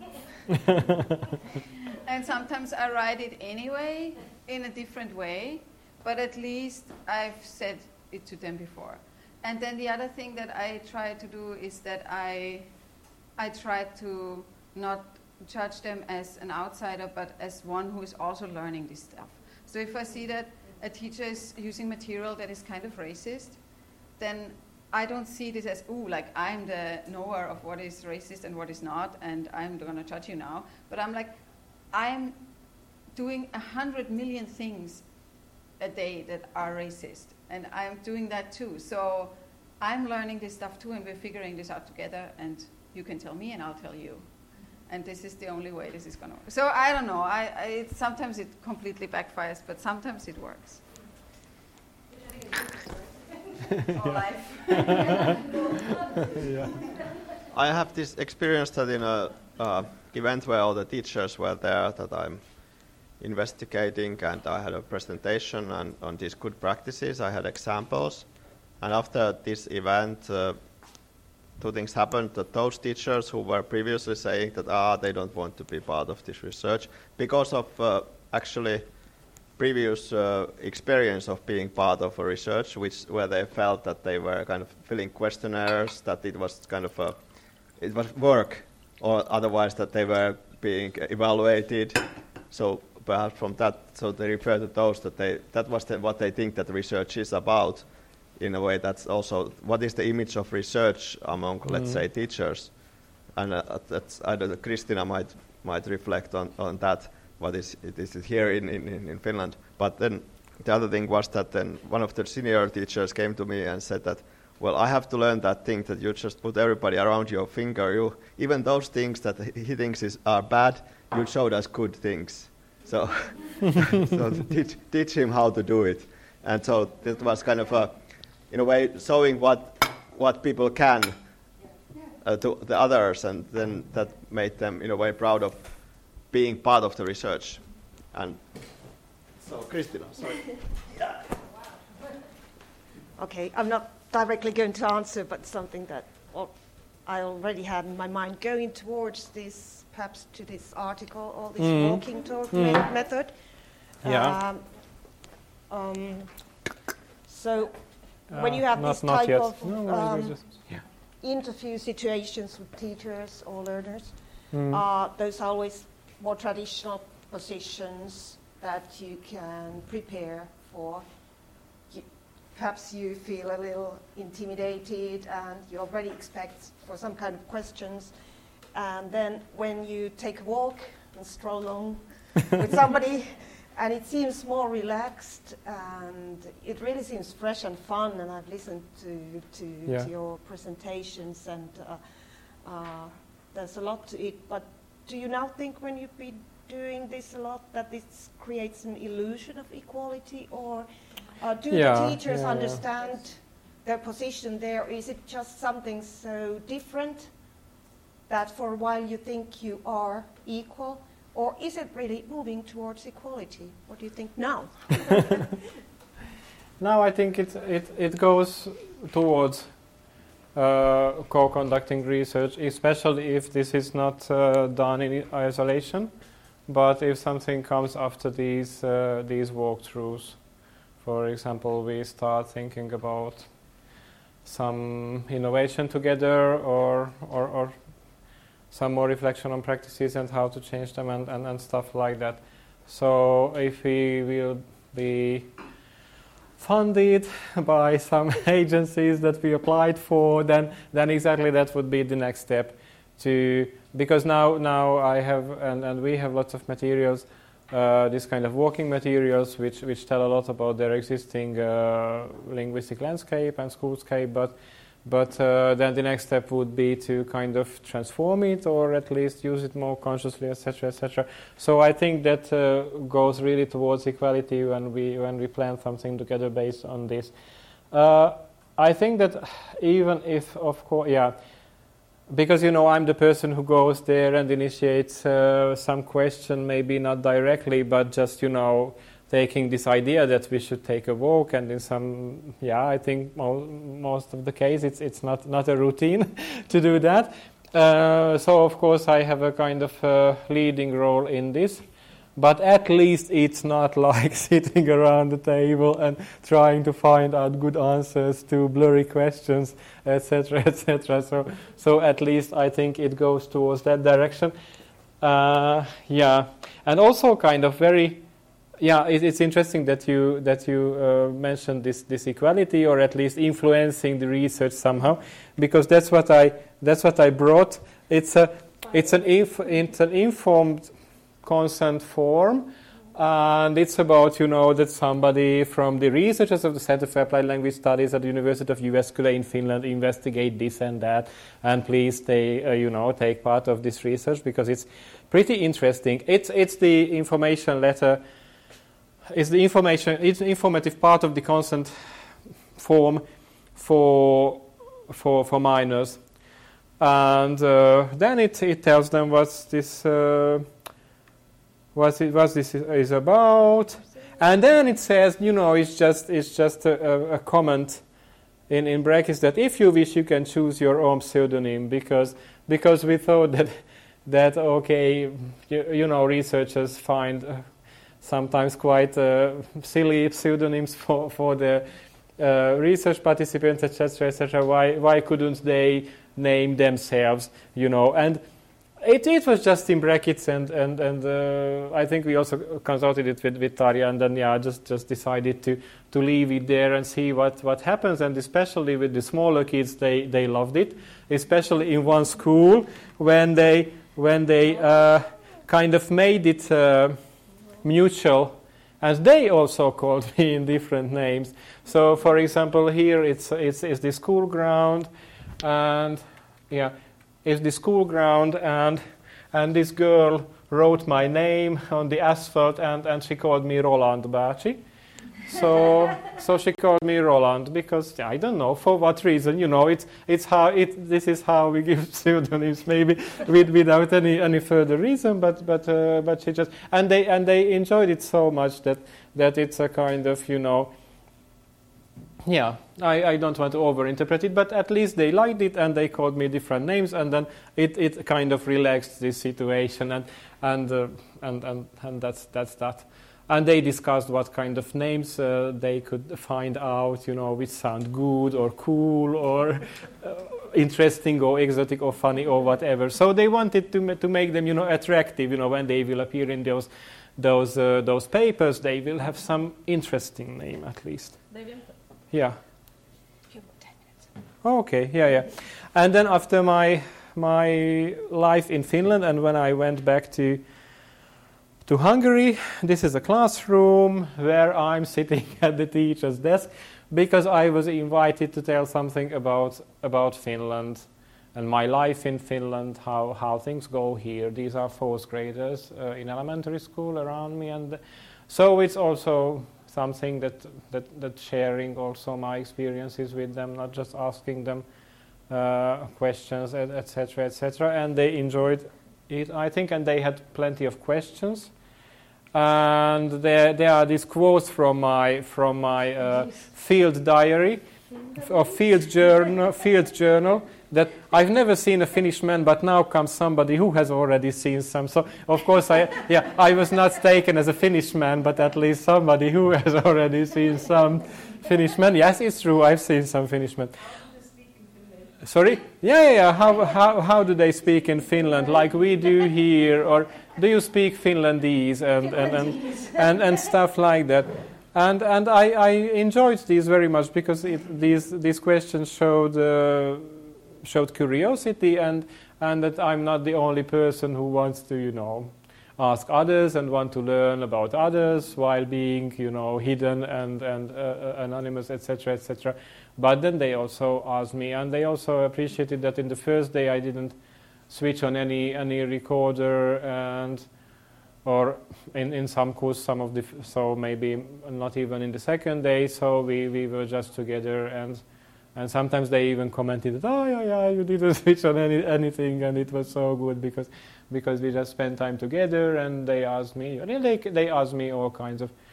And sometimes I write it anyway in a different way, but at least I've said it to them before. And then the other thing that I try to do is that I try to not judge them as an outsider, but as one who is also learning this stuff. So if I see that a teacher is using material that is kind of racist, then I don't see this as, like I'm the knower of what is racist and what is not, and I'm going to judge you now. But I'm like, I'm doing 100 million things a day that are racist, and I'm doing that too. So I'm learning this stuff too, and we're figuring this out together, and you can tell me and I'll tell you. And this is the only way this is going to work. So I don't know. Sometimes it completely backfires, but sometimes it works. Life. I have this experience that in a event where all the teachers were there that I'm investigating, and I had a presentation on these good practices. I had examples, and after this event, two things happened. That those teachers who were previously saying that they don't want to be part of this research because of actually previous experience of being part of a research, where they felt that they were kind of filling questionnaires, that it was kind of it was work, or otherwise that they were being evaluated. So perhaps from that, so they refer to those that was what they think that research is about. In a way, that's also what is the image of research among, let's say, teachers, and that's I don't know, Kristina might reflect on that. What is here in Finland? But then the other thing was that then one of the senior teachers came to me and said that, well, I have to learn that thing that you just put everybody around your finger. Even those things that he thinks are bad, you showed us good things. So, so teach him how to do it. And so it was kind of in a way showing what people can to the others, and then that made them in a way proud of being part of the research. And so, Kristina, sorry. Okay, I'm not directly going to answer, but something that I already had in my mind going towards this, perhaps to this article or this walking talk method. Yeah. So when you have this type of interview situations with teachers or learners, those are always more traditional positions that you can prepare for. Perhaps you feel a little intimidated and you already expect for some kind of questions. And then when you take a walk and stroll along with somebody, and it seems more relaxed and it really seems fresh and fun, and I've listened to your presentations, and there's a lot to it. But do you now think, when you've been doing this a lot, that this creates an illusion of equality, or do the teachers understand their position there? Is it just something so different that for a while you think you are equal, or is it really moving towards equality? What do you think now? Now I think it goes towards co-conducting research, especially if this is not done in isolation, but if something comes after these walkthroughs. For example, we start thinking about some innovation together, or some more reflection on practices and how to change them, and stuff like that. So if we will be funded by some agencies that we applied for, then exactly that would be the next step. Because now I have and we have lots of materials, this kind of walking materials, which tell a lot about their existing linguistic landscape and schoolscape, but then the next step would be to kind of transform it, or at least use it more consciously, etc., etc. So I think that goes really towards equality when we plan something together based on this. I think that even if, of course, because I'm the person who goes there and initiates some question, maybe not directly, but just taking this idea that we should take a walk, and in some, I think most of the case it's not a routine to do that. So of course I have a kind of leading role in this, but at least it's not like sitting around the table and trying to find out good answers to blurry questions, etc., etc. So at least I think it goes towards that direction. And also kind of very. It's interesting that you mentioned this equality, or at least influencing the research somehow, because that's what I brought. It's an informed consent form, and it's about that somebody from the researchers of the Center for Applied Language Studies at the University of Jyväskylä in Finland investigate this and that, and please take part of this research because it's pretty interesting. It's the information letter. It's the informative part of the consent form for minors, and then it tells them what this is about, and then it says it's just a comment in brackets that if you wish you can choose your own pseudonym because we thought that okay researchers find sometimes quite silly pseudonyms for the research participants, etc., etc. Why couldn't they name themselves? And it was just in brackets, and I think we also consulted it with Tarja, and then just decided to leave it there and see what happens. And especially with the smaller kids, they loved it, especially in one school when they kind of made it. Mutual, and they also called me in different names. So, for example, here it's the school ground, and it's the school ground, and this girl wrote my name on the asphalt, and she called me Roland Bácsi. So she called me Roland because I don't know for what reason. This is how we give pseudonyms, maybe without any further reason. But she just and they enjoyed it so much that it's a kind of I don't want to overinterpret it, but at least they liked it and they called me different names, and then it kind of relaxed this situation, and that's that. And they discussed what kind of names they could find out, which sound good or cool or interesting or exotic or funny or whatever. So they wanted to make them, attractive. When they will appear in those papers, they will have some interesting name at least. They will. Yeah. Okay. Yeah. And then after my life in Finland, and when I went back to Hungary, this is a classroom where I'm sitting at the teacher's desk because I was invited to tell something about Finland and my life in Finland, how things go here. These are fourth graders in elementary school around me, and so it's also something that sharing also my experiences with them, not just asking them questions, etc., etc. And they enjoyed it, I think, and they had plenty of questions. And there are these quotes from my field diary or field journal that I've never seen a Finnish man, but now comes somebody who has already seen some. So of course I was not taken as a Finnish man, but at least somebody who has already seen some Finnish men. Yes, it's true. I've seen some Finnish men. Sorry? Yeah. How do they speak in Finland, like we do here, or do you speak Finlandese and stuff like that? And I enjoyed these very much because these questions showed curiosity and that I'm not the only person who wants to ask others and want to learn about others while being hidden and anonymous, etc., etc. But then they also asked me, and they also appreciated that in the first day I didn't switch on any recorder, or in some course so maybe not even in the second day. So we were just together, and sometimes they even commented that, oh yeah, you didn't switch on anything, and it was so good because we just spent time together, and they asked me all kinds of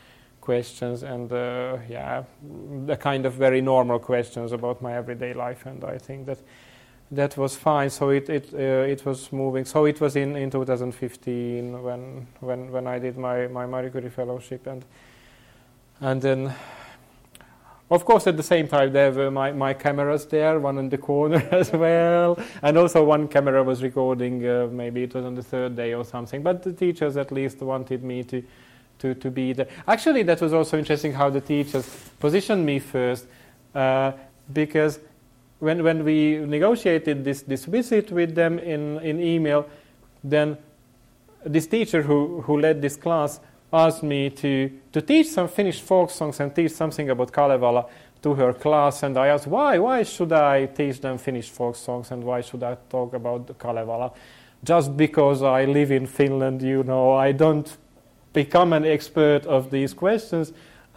questions, and the kind of very normal questions about my everyday life, and I think that was fine. So it was moving. So it was in 2015 when I did my Marie Curie fellowship, and then of course at the same time there were my cameras there, one in the corner as well, and also one camera was recording. Maybe it was on the third day or something, but the teachers at least wanted me to be there. Actually, that was also interesting how the teachers positioned me first, because when we negotiated this visit with them in email, then this teacher who led this class asked me to teach some Finnish folk songs and teach something about Kalevala to her class, and I asked why should I teach them Finnish folk songs and why should I talk about the Kalevala? Just because I live in Finland, I don't become an expert of these questions,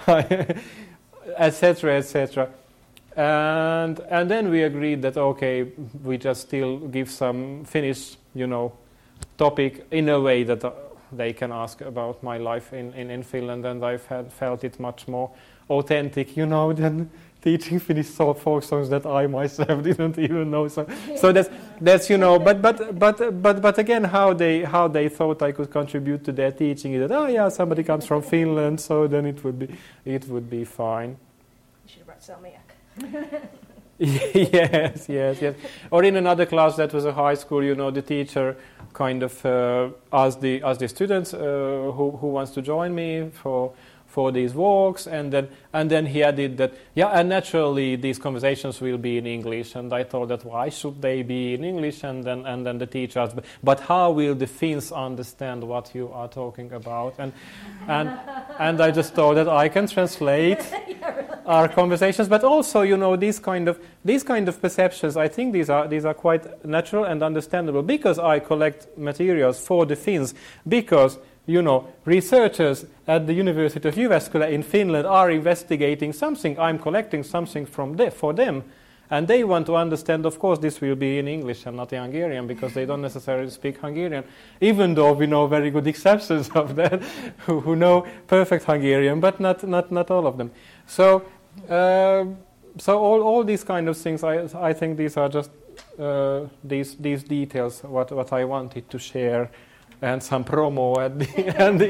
etc., etc. And then we agreed that okay, we just still give some Finnish, topic in a way that they can ask about my life in Finland, and I felt it much more authentic, than teaching Finnish folk songs that I myself didn't even know. So that's but again, how they thought I could contribute to their teaching is that somebody comes from Finland, so then it would be fine. You should have brought Salmiak. Yes. Or in another class that was a high school, the teacher kind of asked the students who wants to join me for these walks, and then he added that and naturally these conversations will be in English, and I thought that why should they be in English, and then the teacher asked, but how will the Finns understand what you are talking about, and I just thought that I can translate our conversations, but also these kind of perceptions, I think these are quite natural and understandable, because I collect materials for the Finns, because researchers at the University of Jyväskylä in Finland are investigating something. I'm collecting something for them. And they want to understand, of course, this will be in English and not in Hungarian, because they don't necessarily speak Hungarian, even though we know very good exceptions of that who know perfect Hungarian, but not all of them. So all these kind of things, I think these are just these details, what I wanted to share. And some promo at the end.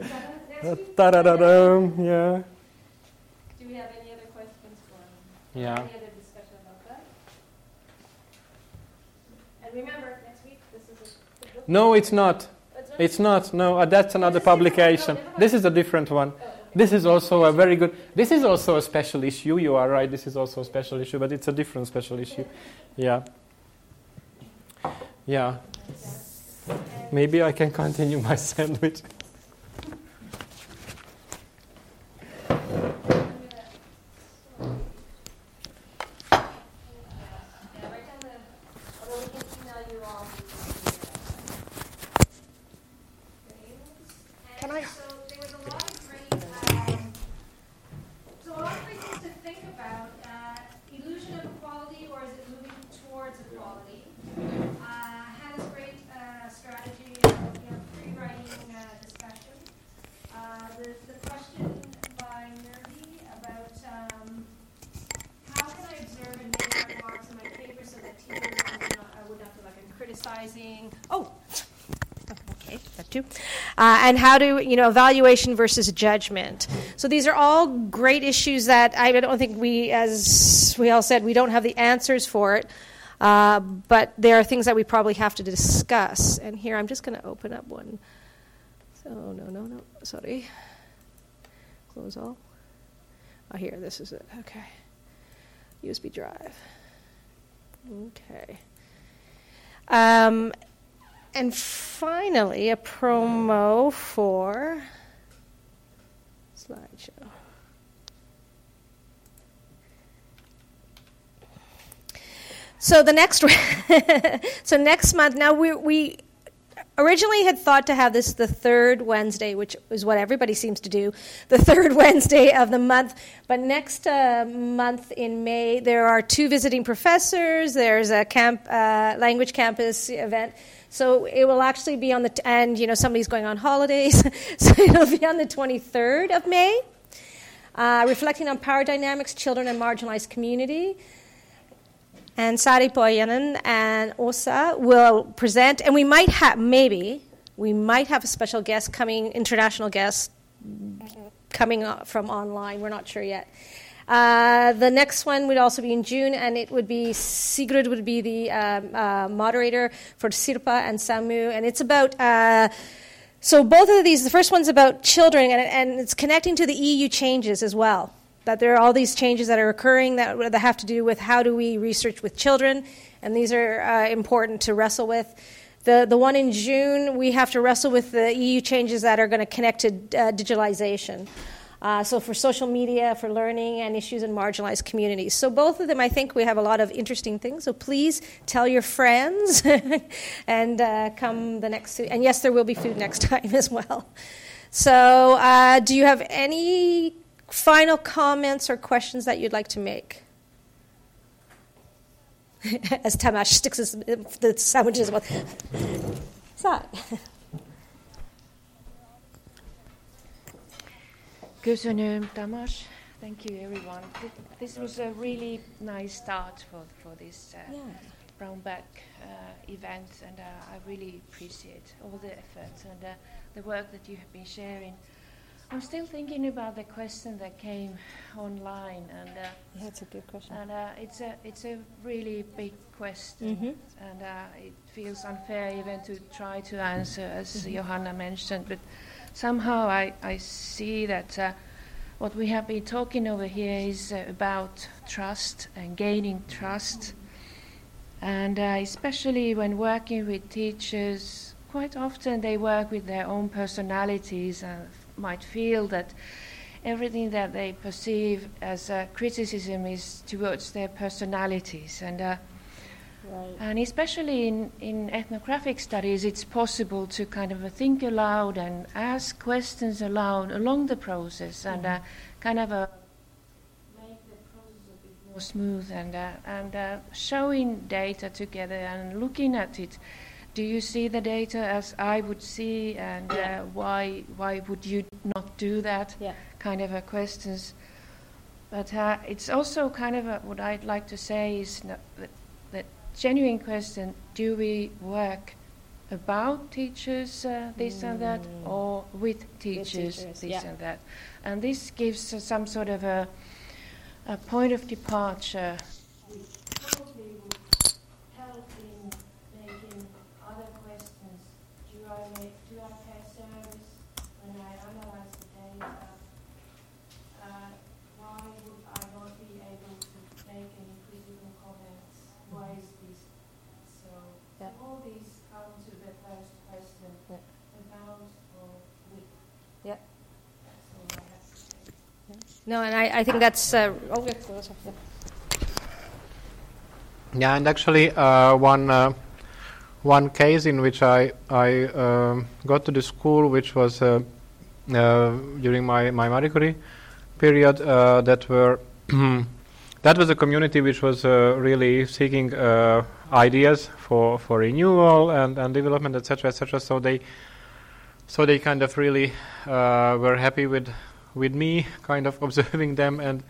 Yeah. Do we have any other questions for him? Yeah. Any other discussion about that? And remember, next week this is a... No, it's not. It's not. No, that's another publication. This is a different one. This is also a very good... This is also a special issue. You are right. This is also a special issue, but it's a different special issue. Yeah. Yeah. Maybe I can continue my sandwich. And how to, evaluation versus judgment. So these are all great issues that I don't think as we all said, we don't have the answers for it. But there are things that we probably have to discuss. And here I'm just going to open up one. So, no, sorry. Close all. Oh, here, this is it. Okay. USB drive. Okay. And finally, a promo for slideshow. So the next, next month. Now we originally had thought to have this the third Wednesday, which is what everybody seems to do, the third Wednesday of the month. But next month in May, there are 2 visiting professors. There's a language campus event. So it will actually be on and somebody's going on holidays, so it'll be on the 23rd of May. Reflecting on Power Dynamics, Children and Marginalized Community. And Sari Poijanen and Osa will present, and we might have a special guest coming, international guest coming from online. We're not sure yet. The next one would also be in June, and it would be Sigrid would be the moderator for Sirpa and Samu, and it's about. So both of these, the first one's about children, and it's connecting to the EU changes as well. That there are all these changes that are occurring that have to do with how do we research with children, and these are important to wrestle with. The one in June, we have to wrestle with the EU changes that are going to connect to digitalization. So for social media, for learning, and issues in marginalized communities. So both of them, I think we have a lot of interesting things. So please tell your friends and come the next. And yes, there will be food next time as well. So do you have any final comments or questions that you'd like to make? As Tamás sticks the sandwiches with. Köszönöm, Tamás. Thank you, everyone. This was a really nice start for this Brown Bag event, and I really appreciate all the efforts and the work that you have been sharing. I'm still thinking about the question that came online, and that's a good question. And it's a really big question, and it feels unfair even to try to answer, as Johanna mentioned. But somehow I see that what we have been talking over here is about trust and gaining trust, and especially when working with teachers, quite often they work with their own personalities and might feel that everything that they perceive as criticism is towards their personalities, and especially in ethnographic studies, it's possible to kind of think aloud and ask questions aloud along the process, and kind of make the process a bit more smooth, and showing data together and looking at it. Do you see the data as I would see, and why would you not do that? Kind of questions. But it's also kind of what I'd like to say is that genuine question: do we work about teachers this and that, or with teachers this and that? And this gives some sort of a point of departure. No, and I think that's... Yeah, and actually one case in which I got to the school, which was during my Marie Curie period, that was a community which was really seeking ideas for renewal and development, etc., etc. So they kind of really were happy with me, kind of observing them and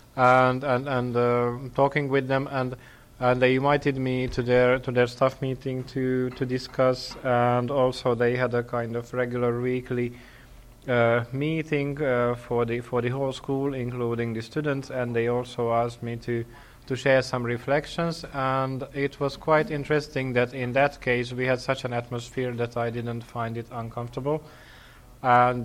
talking with them, and they invited me to their staff meeting to discuss, and also they had a kind of regular weekly meeting for the whole school, including the students, and they also asked me to share some reflections, and it was quite interesting that in that case we had such an atmosphere that I didn't find it uncomfortable, and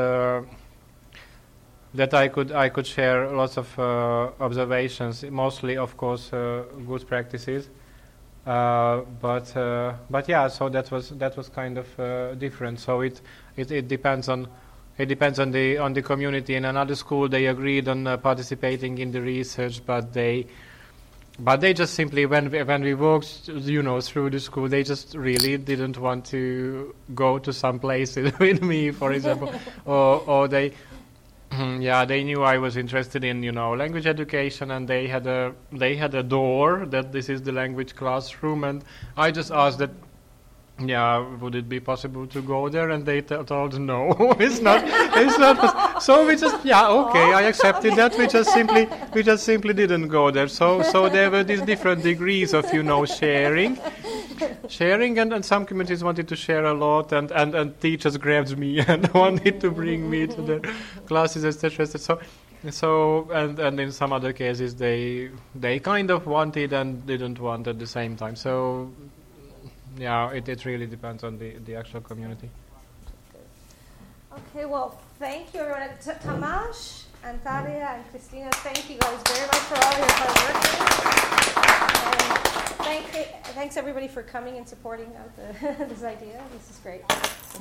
that I could share lots of observations, mostly, of course, good practices, but yeah. So that was kind of different. So it depends on the community. In another school, they agreed on participating in the research, but they just simply when we walked, through the school, they just really didn't want to go to some places with me, for example, or they. Yeah, they knew I was interested in, language education, and they had a door that this is the language classroom, and I just asked that would it be possible to go there? And they told no, it's not. It's not. So we just, okay, I accepted that. We just simply didn't go there. So there were these different degrees of, sharing, and some communities wanted to share a lot, and teachers grabbed me and wanted to bring me to their classes, etc. So and in some other cases they kind of wanted and didn't want at the same time. So it really depends on the actual community. Okay, well, thank you everyone. Tamás and Talia and Christina, thank you guys very much for all your hard work. And thanks everybody for coming and supporting this idea. This is great.